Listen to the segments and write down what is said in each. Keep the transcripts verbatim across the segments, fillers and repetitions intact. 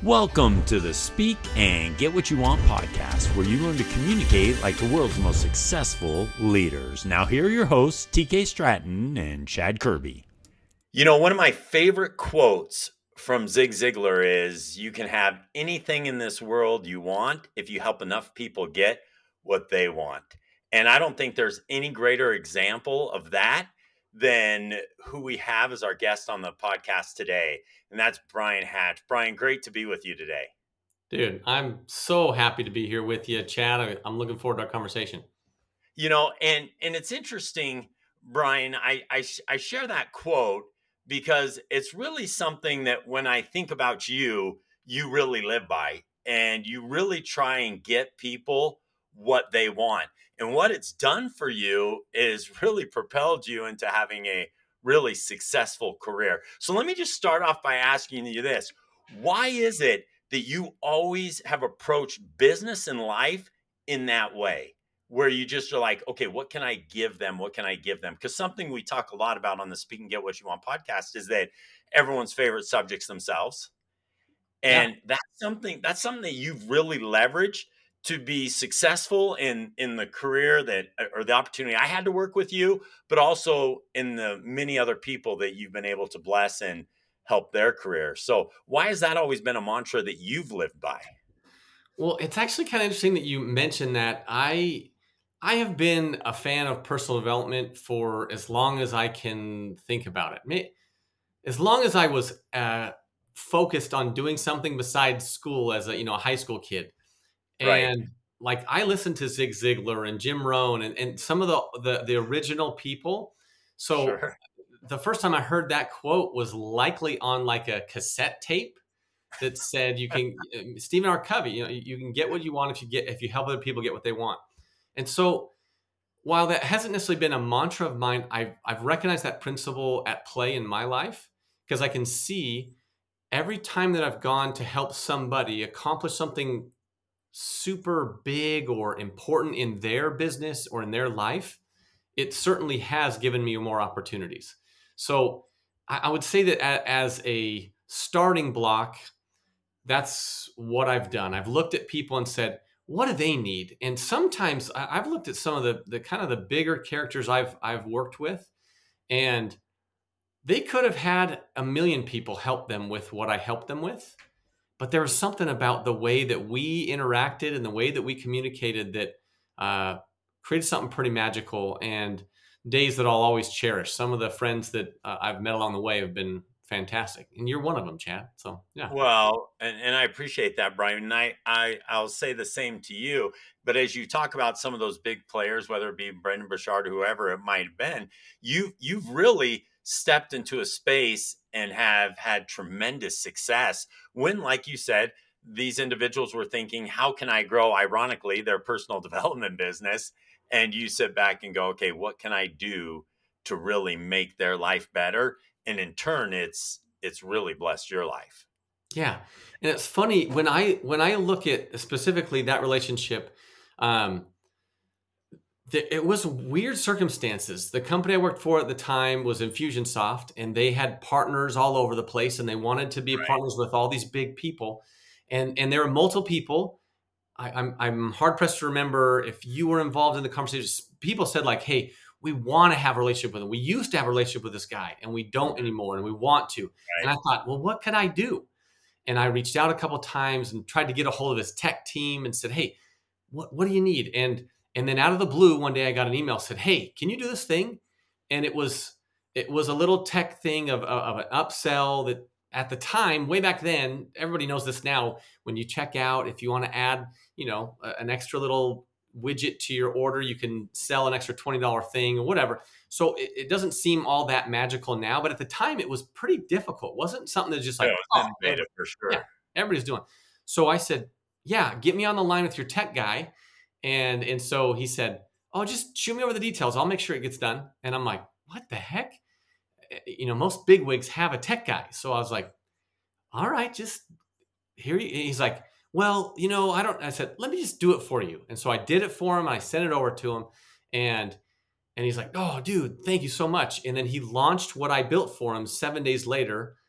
Welcome to the Speak and Get What You Want podcast, where you learn to communicate like the world's most successful leaders. Now, here are your hosts, T K Stratton and Chad Kirby. You know, one of my favorite quotes from Zig Ziglar is, you can have anything in this world you want if you help enough people get what they want. And I don't think there's any greater example of that than who we have as our guest on the podcast today. And that's Brian Hatch. Brian, great to be with you today. Dude, I'm so happy to be here with you, Chad. I'm looking forward to our conversation. You know, and and it's interesting, Brian, I, I, I share that quote because it's really something that when I think about you, you really live by, and you really try and get people what they want. And what it's done for you is really propelled you into having a really successful career. So let me just start off by asking you this. Why is it that you always have approached business and life in that way, where you just are like, okay, what can I give them? What can I give them? Because something we talk a lot about on the Speak and Get What You Want podcast is that everyone's favorite subjects themselves. And yeah. that's something that's something that you've really leveraged to be successful in, in the career that, or the opportunity I had to work with you, but also in the many other people that you've been able to bless and help their career. So why has that always been a mantra that you've lived by? Well, it's actually kind of interesting that you mentioned that. I, I have been a fan of personal development for as long as I can think about it. As long as I was uh, focused on doing something besides school as a, you know, a high school kid. And right. like I listened to Zig Ziglar and Jim Rohn and, and some of the, the, the original people. So sure. the first time I heard that quote was likely on like a cassette tape that said, you can, Stephen R. Covey, you know, you can get what you want if you get, if you help other people get what they want. And so while that hasn't necessarily been a mantra of mine, I've, I've recognized that principle at play in my life, because I can see every time that I've gone to help somebody accomplish something super big or important in their business or in their life, it certainly has given me more opportunities. So I, I would say that a, as a starting block, that's what I've done. I've looked at people and said, what do they need? And sometimes I, I've looked at some of the, the kind of the bigger characters I've, I've worked with, and they could have had a million people help them with what I helped them with. But there was something about the way that we interacted and the way that we communicated that uh, created something pretty magical, and days that I'll always cherish. Some of the friends that uh, I've met along the way have been fantastic. And you're one of them, Chad. So, yeah. Well, and, and I appreciate that, Brian. And I, I, I'll say the same to you. But as you talk about some of those big players, whether it be Brendon Burchard, whoever it might have been, you, you've really stepped into a space and have had tremendous success when, like you said, these individuals were thinking, how can I grow, ironically, their personal development business? And you sit back and go, okay, what can I do to really make their life better? And in turn, it's it's really blessed your life. Yeah. And it's funny, when I when I look at specifically that relationship, um, it was weird circumstances. The company I worked for at the time was Infusionsoft, and they had partners all over the place, and they wanted to be right. partners with all these big people. And and there were multiple people. I, I'm I'm hard pressed to remember if you were involved in the conversation. People said like, "Hey, we want to have a relationship with him. We used to have a relationship with this guy, and we don't anymore, and we want to." Right. And I thought, well, what could I do? And I reached out a couple of times and tried to get a hold of his tech team and said, "Hey, what what do you need?" And And then out of the blue, one day I got an email that said, "Hey, can you do this thing?" And it was it was a little tech thing of, of an upsell that at the time, way back then, everybody knows this now. When you check out, if you want to add, you know, an extra little widget to your order, you can sell an extra twenty dollars thing or whatever. So it, it doesn't seem all that magical now, but at the time it was pretty difficult. It wasn't something that's just like, yeah, oh, innovative for sure. Yeah, everybody's doing. So I said, "Yeah, get me on the line with your tech guy." And and so he said, "Oh, just shoot me over the details. I'll make sure it gets done." And I'm like, "What the heck?" You know, most bigwigs have a tech guy. So I was like, "All right, just here." He's like, "Well, you know, I don't." I said, "Let me just do it for you." And so I did it for him. And I sent it over to him, and and he's like, "Oh, dude, thank you so much." And then he launched what I built for him seven days later,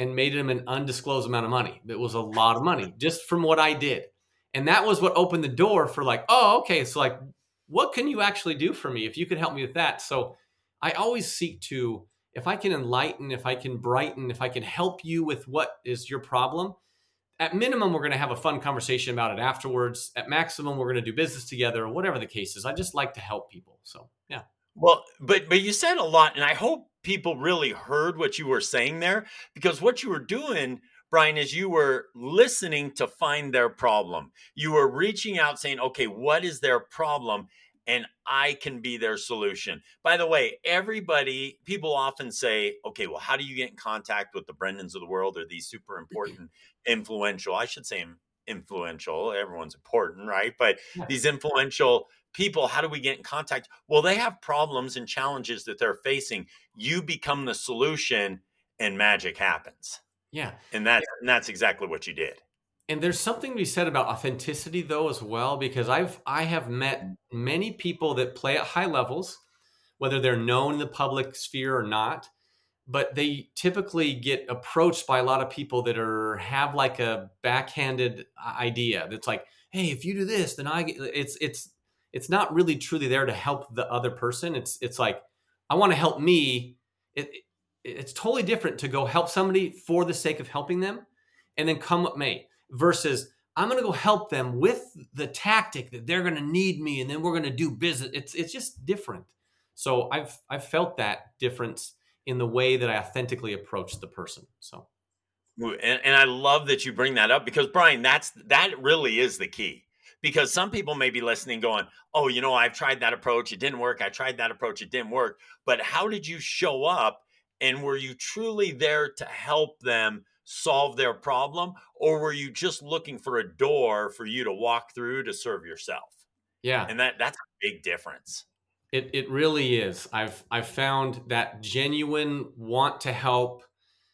and made him an undisclosed amount of money. It was a lot of money just from what I did. And that was what opened the door for like, oh, okay. So like, what can you actually do for me if you could help me with that? So I always seek to, if I can enlighten, if I can brighten, if I can help you with what is your problem, at minimum, we're going to have a fun conversation about it afterwards. At maximum, we're going to do business together, or whatever the case is. I just like to help people. So, yeah. Well, but but you said a lot, and I hope people really heard what you were saying there, because what you were doing, Brian, is you were listening to find their problem. You were reaching out saying, okay, what is their problem? And I can be their solution. By the way, everybody, people often say, okay, well, how do you get in contact with the Brendans of the world, or these super important, influential, I should say influential, everyone's important, right? But Yeah. these influential people, how do we get in contact? Well, they have problems and challenges that they're facing. You become the solution and magic happens. Yeah. And that's, and that's exactly what you did. And there's something to be said about authenticity though, as well, because I've, I have met many people that play at high levels, whether they're known in the public sphere or not, but they typically get approached by a lot of people that are, have like a backhanded idea. That's like, hey, if you do this, then I get, it's, it's, it's not really truly there to help the other person. It's, it's like, I want to help me. It, it, it's totally different to go help somebody for the sake of helping them and then come what may, versus I'm going to go help them with the tactic that they're going to need me. And then we're going to do business. It's, it's just different. So I've, I've felt that difference in the way that I authentically approach the person. So. And, and I love that you bring that up, because Brian, that's, that really is the key. Because some people may be listening going, oh, you know, I've tried that approach. It didn't work. I tried that approach. It didn't work. But how did you show up? And were you truly there to help them solve their problem? Or were you just looking for a door for you to walk through to serve yourself? Yeah. And that that's a big difference. It it really is. I've I've found that genuine want to help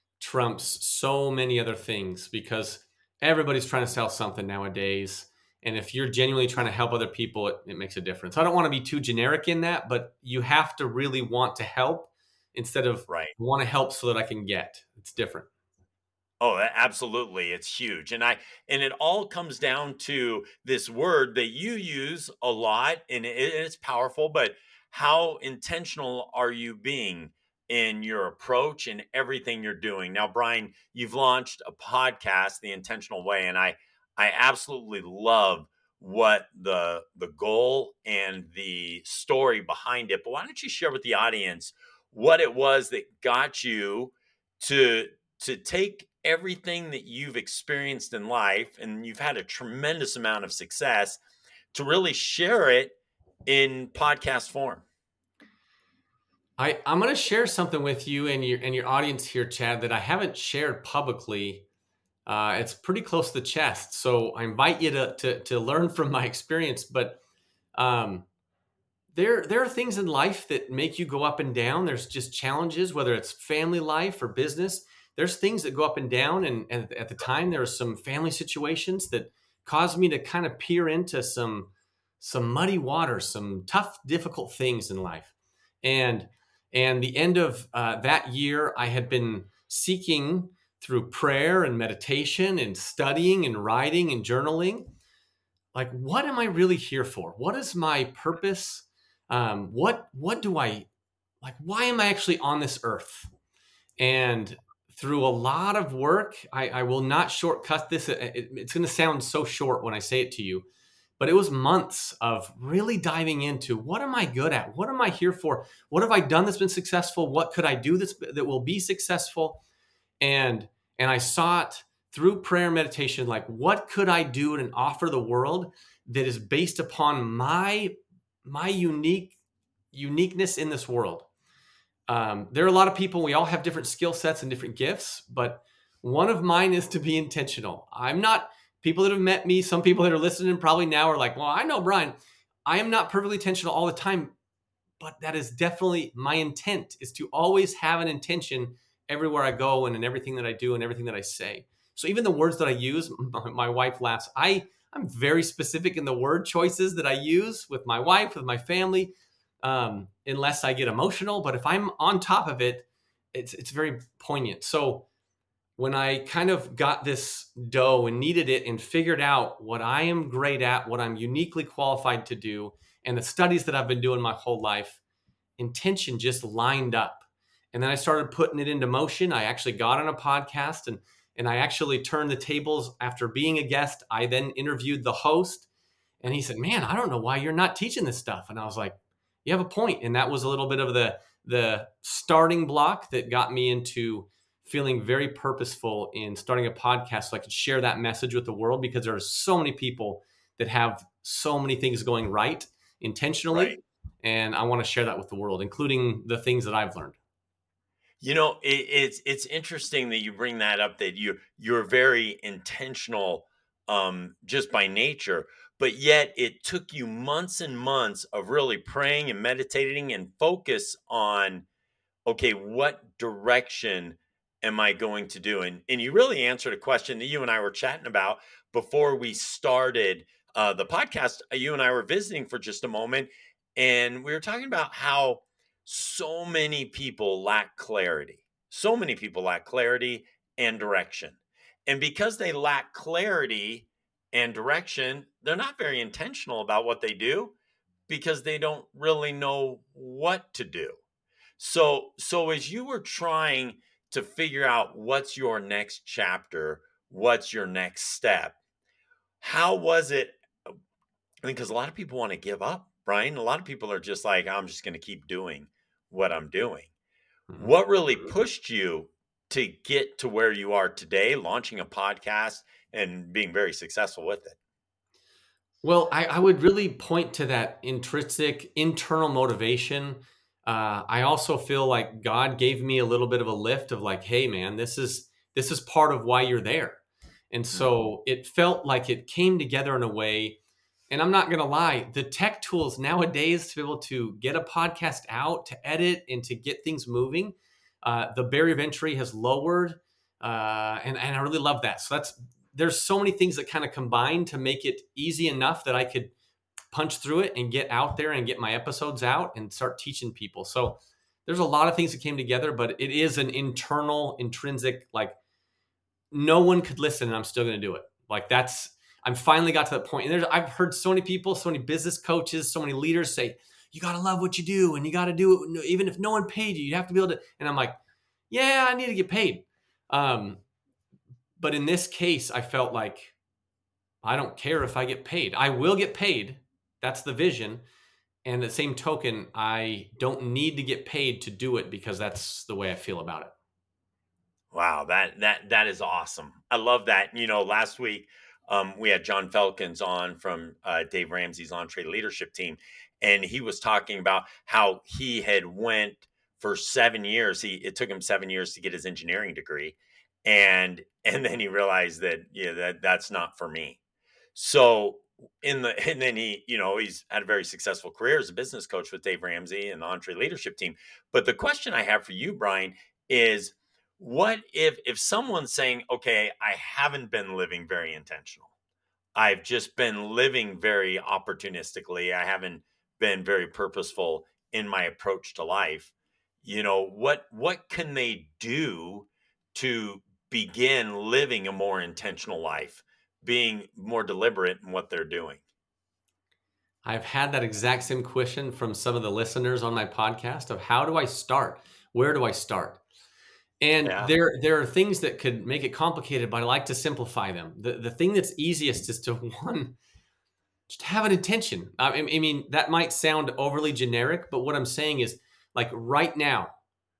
trumps so many other things, because everybody's trying to sell something nowadays. And if you're genuinely trying to help other people, it, it makes a difference. I don't want to be too generic in that, but you have to really want to help instead of right. want to help so that I can get. It's different. Oh, absolutely. It's huge. And I, and it all comes down to this word that you use a lot, and it, it's powerful, but how intentional are you being in your approach and everything you're doing? Now, Brian, you've launched a podcast, The Intentional Way, and I, I absolutely love what the, the goal and the story behind it. But why don't you share with the audience what it was that got you to, to take everything that you've experienced in life, and you've had a tremendous amount of success, to really share it in podcast form? I, I'm going to share something with you and your and your audience here, Chad, that I haven't shared publicly. Uh, it's pretty close to the chest, so I invite you to to, to learn from my experience. But um, there there are things in life that make you go up and down. There's just challenges, whether it's family life or business. There's things that go up and down, and, and at the time there were some family situations that caused me to kind of peer into some some muddy water, some tough, difficult things in life. And and the end of uh, that year, I had been seeking through prayer and meditation and studying and writing and journaling, like, what am I really here for? What is my purpose? Um, what what do I like? Why am I actually on this earth? And through a lot of work, I, I will not shortcut this. It, it, it's going to sound so short when I say it to you, but it was months of really diving into, what am I good at? What am I here for? What have I done that's been successful? What could I do that's, that will be successful? And, and I sought through prayer and meditation, like, what could I do and offer the world that is based upon my, my unique uniqueness in this world? Um, there are a lot of people, we all have different skill sets and different gifts, but one of mine is to be intentional. I'm not, people that have met me, some people that are listening probably now are like, well, I know Brian, I am not perfectly intentional all the time, but that is definitely my intent, is to always have an intention everywhere I go and in everything that I do and everything that I say. So even the words that I use, my wife laughs. I, I'm very specific in the word choices that I use with my wife, with my family, um, unless I get emotional. But if I'm on top of it, it's it's very poignant. So when I kind of got this dough and needed it and figured out what I am great at, what I'm uniquely qualified to do, and the studies that I've been doing my whole life, intention just lined up. And then I started putting it into motion. I actually got on a podcast and, and I actually turned the tables after being a guest. I then interviewed the host and he said, man, I don't know why you're not teaching this stuff. And I was like, you have a point. And that was a little bit of the, the starting block that got me into feeling very purposeful in starting a podcast so I could share that message with the world, because there are so many people that have so many things going right intentionally. Right. And I want to share that with the world, including the things that I've learned. You know, it, it's it's interesting that you bring that up, that you you're very intentional um, just by nature, but yet it took you months and months of really praying and meditating and focus on, okay, what direction am I going to do? And and you really answered a question that you and I were chatting about before we started uh, the podcast. You and I were visiting for just a moment, and we were talking about how so many people lack clarity. So many people lack clarity and direction. And because they lack clarity and direction, they're not very intentional about what they do because they don't really know what to do. So, so as you were trying to figure out what's your next chapter, what's your next step, how was it? I mean, because a lot of people want to give up, Brian. A lot of people are just like, I'm just going to keep doing what I'm doing. Mm-hmm. What really pushed you to get to where you are today, launching a podcast and being very successful with it? Well, I, I would really point to that intrinsic internal motivation. Uh, I also feel like God gave me a little bit of a lift of like, hey man, this is, this is part of why you're there. And so it felt like it came together in a way. And I'm not going to lie, the tech tools nowadays to be able to get a podcast out, to edit, and to get things moving, uh, the barrier of entry has lowered. Uh, and, and I really love that. So that's, there's so many things that kind of combine to make it easy enough that I could punch through it and get out there and get my episodes out and start teaching people. So there's a lot of things that came together, but it is an internal, intrinsic, like no one could listen and I'm still going to do it. Like that's, I'm finally got to that point. And there's, I've heard so many people, so many business coaches, so many leaders say, you got to love what you do and you got to do it. Even if no one paid you, you have to be able to. And I'm like, yeah, I need to get paid. Um, but in this case, I felt like I don't care if I get paid. I will get paid. That's the vision. And the same token, I don't need to get paid to do it because that's the way I feel about it. Wow. That, that, that is awesome. I love that. You know, last week, Um, we had John Felkins on from uh, Dave Ramsey's Entree Leadership Team, and he was talking about how he had went for seven years. He it took him seven years to get his engineering degree, and and then he realized that yeah that that's not for me. So in the and then he you know he's had a very successful career as a business coach with Dave Ramsey and the Entree Leadership Team. But the question I have for you, Brian, is, what if if someone's saying, okay, I haven't been living very intentional. I've just been living very opportunistically. I haven't been very purposeful in my approach to life. You know, what what can they do to begin living a more intentional life, being more deliberate in what they're doing? I've had that exact same question from some of the listeners on my podcast of how do I start? Where do I start? And yeah. there, there are things that could make it complicated, but I like to simplify them. The the thing that's easiest is to one, just have an intention. I, I mean, that might sound overly generic, but what I'm saying is, like right now,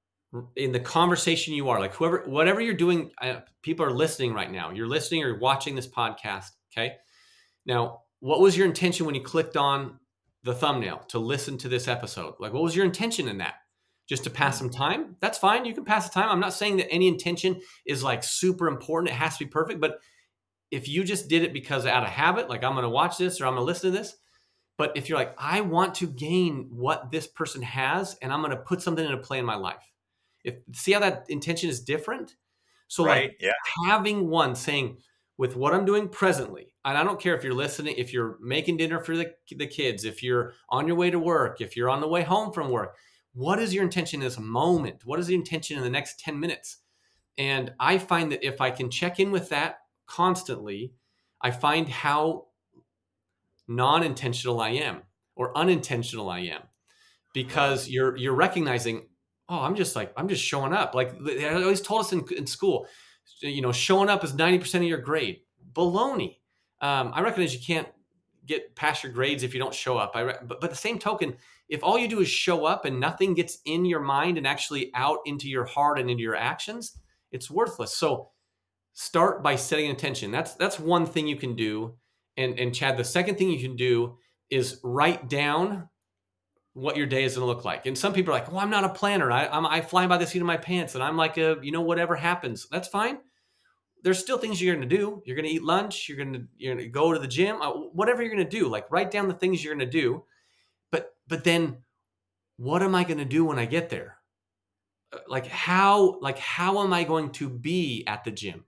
in the conversation you are, like whoever, whatever you're doing, uh, people are listening right now. You're listening or watching this podcast. Okay. Now, what was your intention when you clicked on the thumbnail to listen to this episode? Like, what was your intention in that? Just to pass some time? That's fine. You can pass the time. I'm not saying that any intention is like super important. It has to be perfect. But if you just did it because out of habit, like I'm going to watch this or I'm going to listen to this. But if you're like, I want to gain what this person has and I'm going to put something into play in my life. If see how that intention is different? So right, like yeah. having one saying, with what I'm doing presently, and I don't care if you're listening, if you're making dinner for the, the kids, if you're on your way to work, if you're on the way home from work, what is your intention in this moment? What is the intention in the next ten minutes? And I find that if I can check in with that constantly, I find how non-intentional I am or unintentional I am, because you're you're recognizing, oh, I'm just like I'm just showing up. Like they always told us in, in school, you know, showing up is ninety percent of your grade. Baloney. Um, I recognize you can't get past your grades if you don't show up. I re- but but the same token, if all you do is show up and nothing gets in your mind and actually out into your heart and into your actions, it's worthless. So start by setting intention. That's that's one thing you can do. And and Chad, the second thing you can do is write down what your day is going to look like. And some people are like, well, I'm not a planner. I, I'm, I fly by the seat of my pants and I'm like a, you know, whatever happens, that's fine. There's still things you're going to do. You're going to eat lunch. You're going to, you're going to go to the gym, uh, whatever you're going to do, like write down the things you're going to do. But, but then what am I going to do when I get there? Like how, like, how am I going to be at the gym?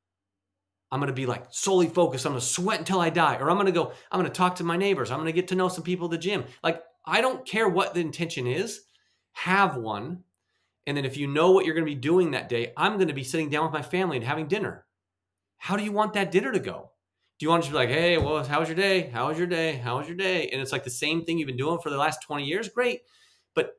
I'm going to be like solely focused. I'm going to sweat until I die. Or I'm going to go, I'm going to talk to my neighbors. I'm going to get to know some people at the gym. Like, I don't care what the intention is, have one. And then if you know what you're going to be doing that day, I'm going to be sitting down with my family and having dinner. How do you want that dinner to go? Do you want to just be like, hey, well, how was your day? How was your day? How was your day? And it's like the same thing you've been doing for the last twenty years. Great. But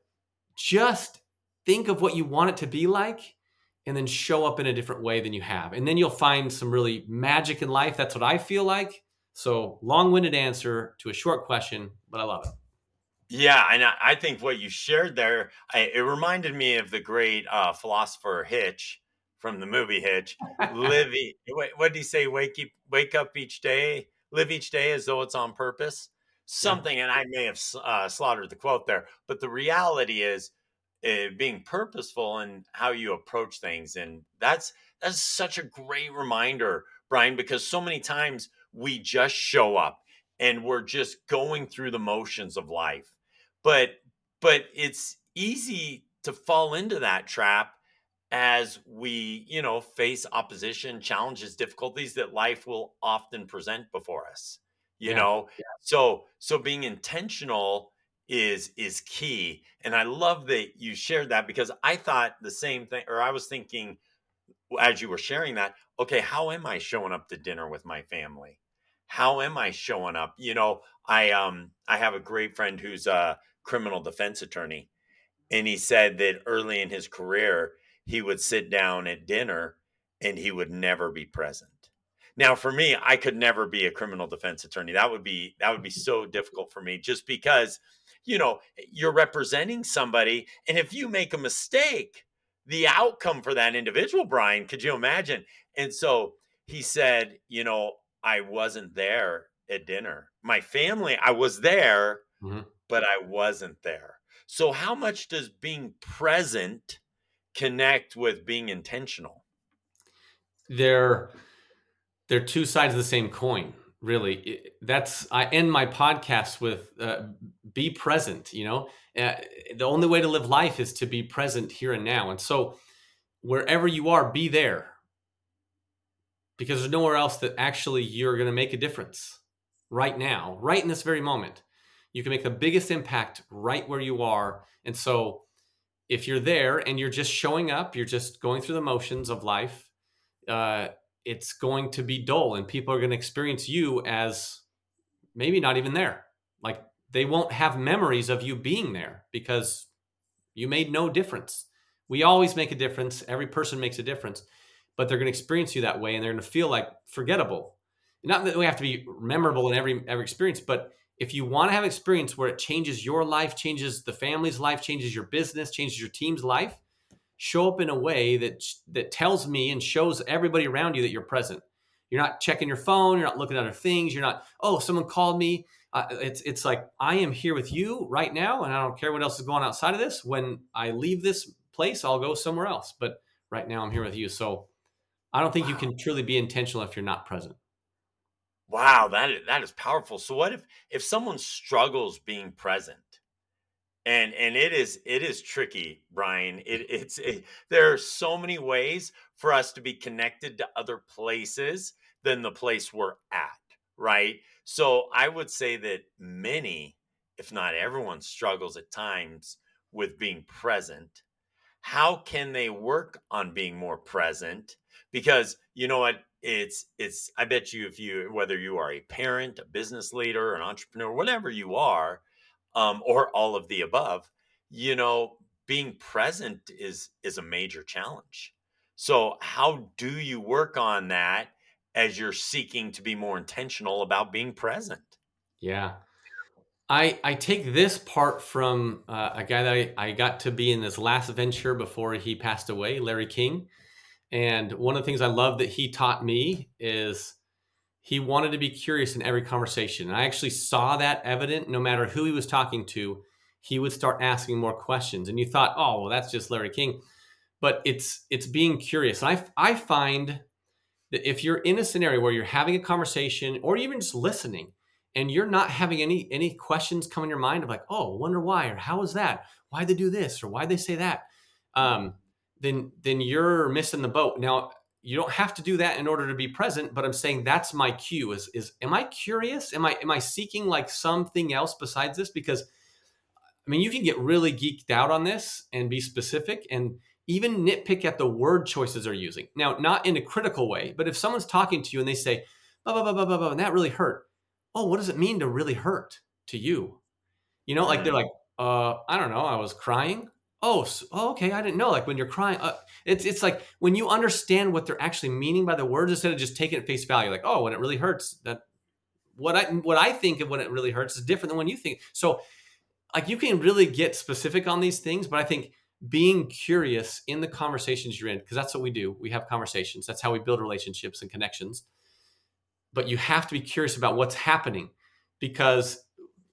just think of what you want it to be like and then show up in a different way than you have. And then you'll find some really magic in life. That's what I feel like. So long-winded answer to a short question, but I love it. Yeah, and I, I think what you shared there, I, it reminded me of the great uh, philosopher Hitch from the movie Hitch. Live, e- what what did he say? Wake, e- wake up each day, live each day as though it's on purpose. Something, yeah. And I may have uh, slaughtered the quote there, but the reality is uh, being purposeful in how you approach things, and that's that's such a great reminder, Brian, because so many times we just show up and we're just going through the motions of life. But but it's easy to fall into that trap as we, you know, face opposition, challenges, difficulties that life will often present before us. You Yeah. know, so so being intentional is is key. And I love that you shared that, because I thought the same thing, or I was thinking as you were sharing that, okay, how am I showing up to dinner with my family? How am I showing up? You know, I um I have a great friend who's a criminal defense attorney, and he said that early in his career he would sit down at dinner and he would never be present. Now, for me, I could never be a criminal defense attorney. That would be that would be so difficult for me, just because, you know, you're representing somebody, and if you make a mistake, the outcome for that individual, Brian, could you imagine? And so he said, you know, I wasn't there at dinner. My family, I was there, Mm-hmm. but I wasn't there. So how much does being present connect with being intentional? They're they're two sides of the same coin, really. It- That's I end my podcast with uh, be present. You know, uh, the only way to live life is to be present here and now. And so, wherever you are, be there, because there's nowhere else that actually you're going to make a difference right now, right in this very moment. You can make the biggest impact right where you are. And so if you're there and you're just showing up, you're just going through the motions of life, uh, it's going to be dull, and people are going to experience you as maybe not even there. Like they won't have memories of you being there because you made no difference. We always make a difference. Every person makes a difference, but they're going to experience you that way, and they're going to feel like forgettable. Not that we have to be memorable in every every experience, but if you want to have an experience where it changes your life, changes the family's life, changes your business, changes your team's life, show up in a way that that tells me and shows everybody around you that you're present. You're not checking your phone. You're not looking at other things. You're not, oh, someone called me. Uh, it's it's like, I am here with you right now, and I don't care what else is going on outside of this. When I leave this place, I'll go somewhere else. But right now, I'm here with you. So I don't think wow. you can truly be intentional if you're not present. Wow, that is, that is powerful. So what if if someone struggles being present? And and it is it is tricky, Brian. It it's it, there are so many ways for us to be connected to other places than the place we're at, right? So I would say that many, if not everyone, struggles at times with being present. how can they work on being more present? Because you know what, it's it's I bet you, if you, whether you are a parent, a business leader, an entrepreneur, whatever you are, um, or all of the above, you know, being present is is a major challenge. So how do you work on that as you're seeking to be more intentional about being present? Yeah. I, I take this part from uh, a guy that I, I got to be in his last venture before he passed away, Larry King. And one of the things I love that he taught me is he wanted to be curious in every conversation. And I actually saw that evident. No matter who he was talking to, he would start asking more questions. And you thought, oh, well, that's just Larry King. But it's it's being curious. And I, I find that if you're in a scenario where you're having a conversation or even just listening, and you're not having any any questions come in your mind of like, oh, wonder why, or how is that? Why'd they do this? Or why'd they say that? Um, then then you're missing the boat. Now, you don't have to do that in order to be present, but I'm saying that's my cue is, is am I curious? Am I am I seeking like something else besides this? Because I mean, you can get really geeked out on this and be specific and even nitpick at the word choices they're using. Now, not in a critical way, but if someone's talking to you and they say, blah, blah, blah, blah, blah, blah, and that really hurt. Oh, what does it mean to really hurt to you? You know, like they're like, uh, I don't know, I was crying. Oh, so, oh, okay, I didn't know. Like when you're crying, uh, it's it's like when you understand what they're actually meaning by the words instead of just taking it at face value. Like, oh, when it really hurts, that what I what I think of when it really hurts is different than when you think. So, like you can really get specific on these things, but I think being curious in the conversations you're in, because that's what we do. We have conversations. That's how we build relationships and connections. But you have to be curious about what's happening because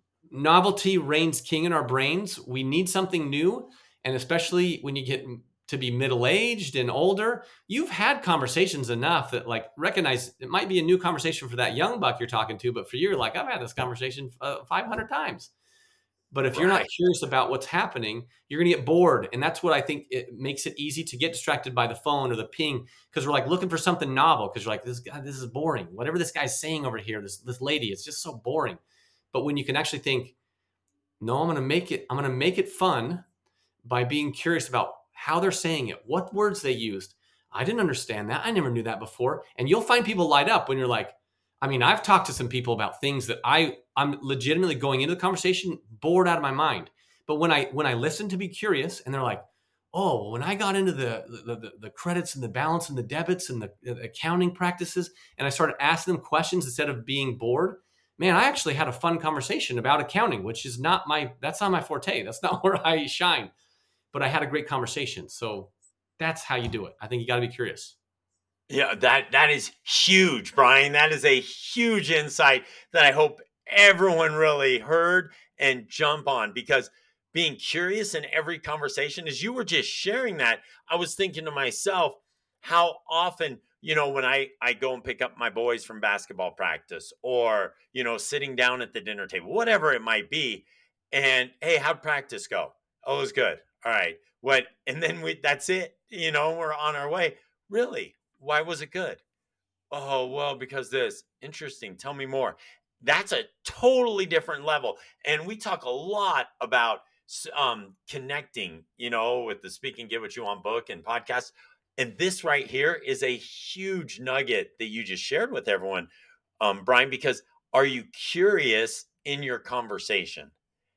novelty reigns king in our brains. We need something new. And especially when you get to be middle-aged and older, you've had conversations enough that like recognize it might be a new conversation for that young buck you're talking to, but for you, you're like, I've had this conversation uh, five hundred times. But if you're not curious about what's happening, you're going to get bored. And that's what I think it makes it easy to get distracted by the phone or the ping because we're like looking for something novel because you're like, this guy, this is boring. Whatever this guy's saying over here, this, this lady, it's just so boring. But when you can actually think, no, I'm going to make it, I'm going to make it fun by being curious about how they're saying it, what words they used. I didn't understand that. I never knew that before. And you'll find people light up when you're like, I mean, I've talked to some people about things that I, I'm legitimately going into the conversation bored out of my mind. But when I when I listen to be curious and they're like, oh, well, when I got into the the, the the credits and the balance and the debits and the, the accounting practices, and I started asking them questions instead of being bored, man, I actually had a fun conversation about accounting, which is not my, that's not my forte. That's not where I shine. But I had a great conversation. So that's how you do it. I think you got to be curious. Yeah, that that is huge, Brian. That is a huge insight that I hope everyone really heard and jump on, because being curious in every conversation, as you were just sharing that, I was thinking to myself, how often, you know, when I, I go and pick up my boys from basketball practice or, you know, sitting down at the dinner table, whatever it might be. And hey, how'd practice go? Oh, it was good. All right. What? And then we, that's it. You know, we're on our way. Really? Why was it good? Oh, well, because this. Interesting. Tell me more. That's a totally different level. And we talk a lot about um, connecting, you know, with the Speak and Get What You Want book and podcast. And this right here is a huge nugget that you just shared with everyone, um, Brian, because are you curious in your conversation?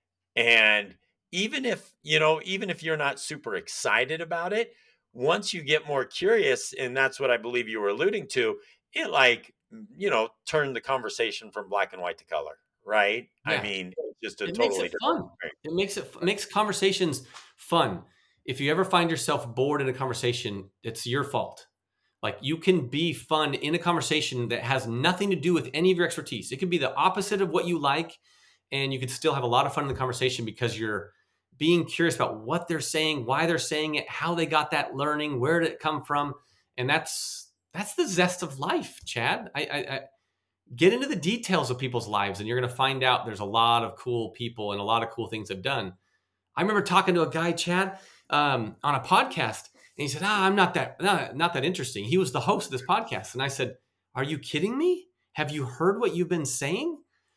And even if, you know, even if you're not super excited about it, once you get more curious, and that's what I believe you were alluding to, it like, you know, turn the conversation from black and white to color, right? Yeah. I mean, it's just a it totally makes it fun. Experience. It makes it it makes conversations fun. If you ever find yourself bored in a conversation, it's your fault. Like you can be fun in a conversation that has nothing to do with any of your expertise. It could be the opposite of what you like, and you could still have a lot of fun in the conversation because you're being curious about what they're saying, why they're saying it, how they got that learning, where did it come from. And that's that's the zest of life, Chad. I, I, I get into the details of people's lives, and you're going to find out there's a lot of cool people and a lot of cool things they've done. I remember talking to a guy, Chad, um, on a podcast, and he said, ah, I'm not that, not, not that interesting. He was the host of this podcast. And I said, are you kidding me? Have you heard what you've been saying?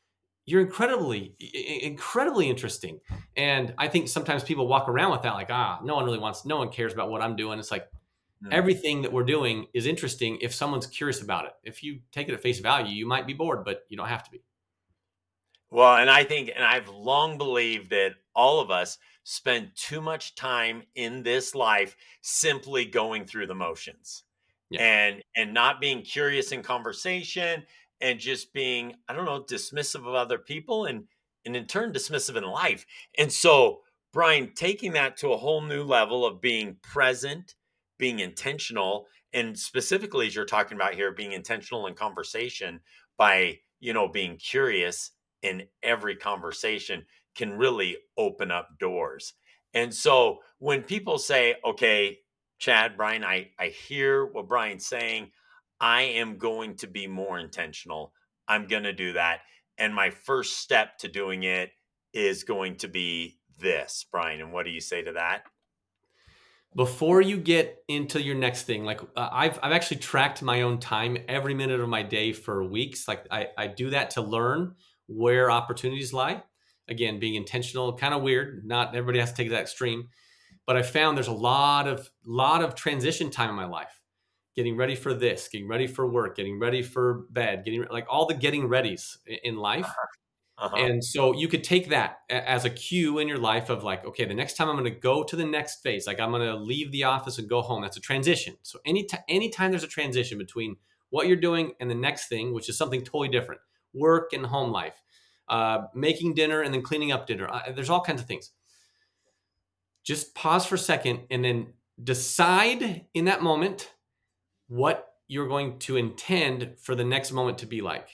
you're incredibly, incredibly interesting. And I think sometimes people walk around with that, like, ah, no one really wants, no one cares about what I'm doing. It's like, mm. everything that we're doing is interesting if someone's curious about it. If you take it at face value, you might be bored, but you don't have to be. Well, and I think, and I've long believed that all of us spend too much time in this life simply going through the motions. Yeah. and and not being curious in conversation, and just being, I don't know, dismissive of other people, and and in turn dismissive in life. And so, Brian, taking that to a whole new level of being present, being intentional, and specifically, as you're talking about here, being intentional in conversation by, you know, being curious in every conversation can really open up doors. And so when people say, okay, Chad, Brian, I, I hear what Brian's saying. I am going to be more intentional. I'm going to do that. And my first step to doing it is going to be this, Brian. And what do you say to that? Before you get into your next thing, like uh, I've, I've actually tracked my own time every minute of my day for weeks. Like I, I do that to learn where opportunities lie. Again, being intentional, kind of weird. Not everybody has to take that extreme. But I found there's a lot of lot of transition time in my life, getting ready for this, getting ready for work, getting ready for bed, getting like all the getting readies in life. Uh-huh. Uh-huh. And so you could take that as a cue in your life of like, okay, the next time I'm going to go to the next phase, like I'm going to leave the office and go home. That's a transition. So any t- anytime there's a transition between what you're doing and the next thing, which is something totally different, work and home life, uh, making dinner and then cleaning up dinner. Uh, there's all kinds of things. Just pause for a second and then decide in that moment what you're going to intend for the next moment to be like.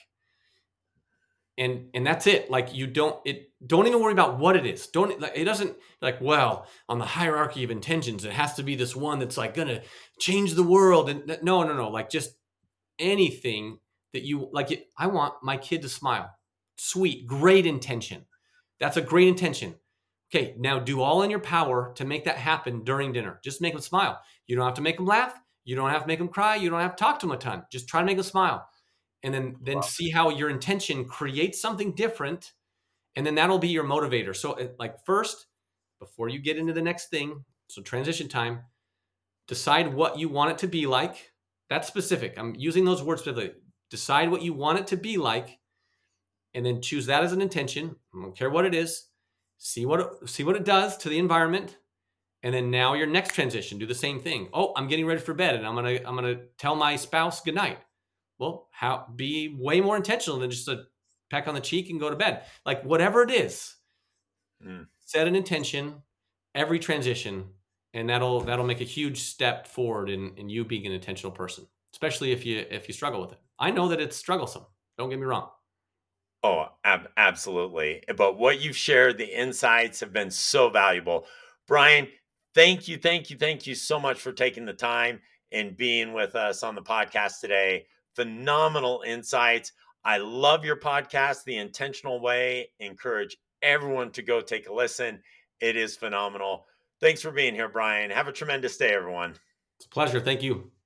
And and that's it. Like you don't it don't even worry about what it is. Don't like it doesn't like, well, on the hierarchy of intentions, it has to be this one that's like gonna change the world. And no, no, no. Like just anything that you like. It, I want my kid to smile. Sweet, great intention. That's a great intention. Okay, now do all in your power to make that happen during dinner. Just make them smile. You don't have to make them laugh. You don't have to make them cry. You don't have to talk to them a ton. Just try to make them smile. And then, then wow. see how your intention creates something different. And then that'll be your motivator. So like first, before you get into the next thing, so transition time, decide what you want it to be like. That's specific. I'm using those words specifically. Decide what you want it to be like. And then choose that as an intention. I don't care what it is. See what it, see what it does to the environment, and then now your next transition, do the same thing. Oh, I'm getting ready for bed, and I'm gonna I'm gonna tell my spouse goodnight. Well, how be way more intentional than just a peck on the cheek and go to bed. Like whatever it is, mm. set an intention every transition, and that'll that'll make a huge step forward in in you being an intentional person, especially if you if you struggle with it. I know that it's strugglesome. Don't get me wrong. Oh, ab- absolutely. But what you've shared, the insights have been so valuable. Brian, thank you, thank you, thank you so much for taking the time and being with us on the podcast today. Phenomenal insights. I love your podcast, The Intentional Way. Encourage everyone to go take a listen. It is phenomenal. Thanks for being here, Brian. Have a tremendous day, everyone. It's a pleasure. Thank you.